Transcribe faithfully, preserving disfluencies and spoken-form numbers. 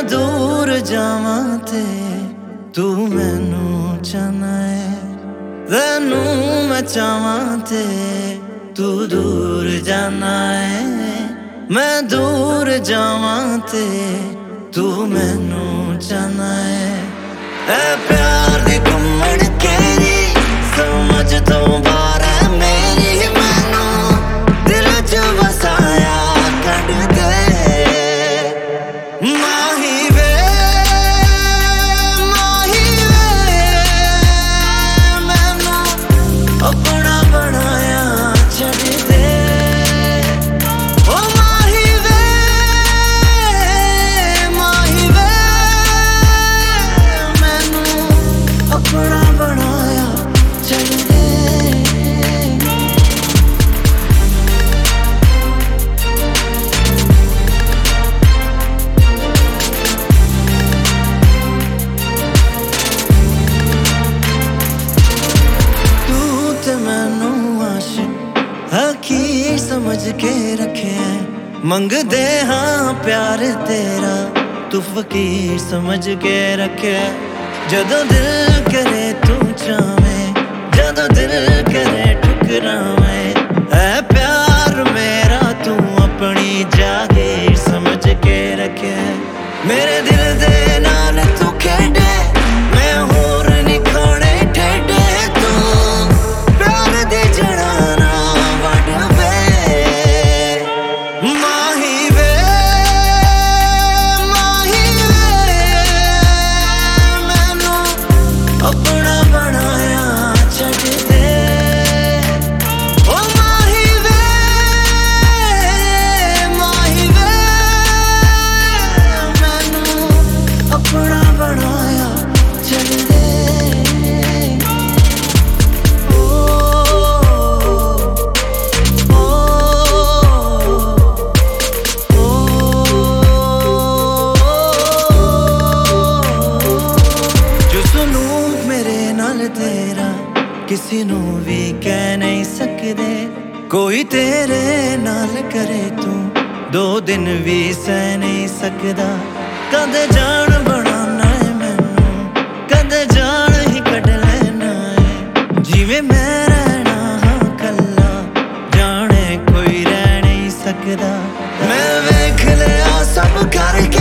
दूर जावां ते तू मैनू चाहना है, तैनू मैं चाहवां ते तू दूर जाना है। मैं दूर जावां ते तू मैनू चाहना है। ऐ प्यार दी घुम्मण केरी समझ तो बाहर है मेरी, मैनू दिल च वसाया कढ दे माही वे, माही वे मैनू अपना बनाया छड़ दे। ओ माही वे, माही वे मैनू अपना बनाया छड़ दे। मैनू आशिक हकीर समझ के रखे, मंगदे हाँ प्यार तेरा तू फकीर समझ के रखे। जदों दिल करे तू चावे, जदों दिल करे ठुकरावे, ऐ प्यार मेरा तू अपनी जागीर समझ के रखे। मेरे दिल दे नाल तू खेडे, मैं होर नहीं खाने ठेडे, तू प्यार दी जड़ा ना वड वे माही वे, माही वे मैनू अपना बनाया छड़ दे। ओ माही वे, माही वे मैनू अपना बनाया छड़ दे। तेरा किसी नू भी कह नहीं सकदे, कोई तेरे नाल करे तू दो दिन भी सह नहीं सकदा। कदे जान बनाना है मैनू, कदे जान ही कढ लेना है, जिवें मैं रहना हाँ कल्ला जाने कोई रह नहीं सकदा। मैं वेख लिया सब करके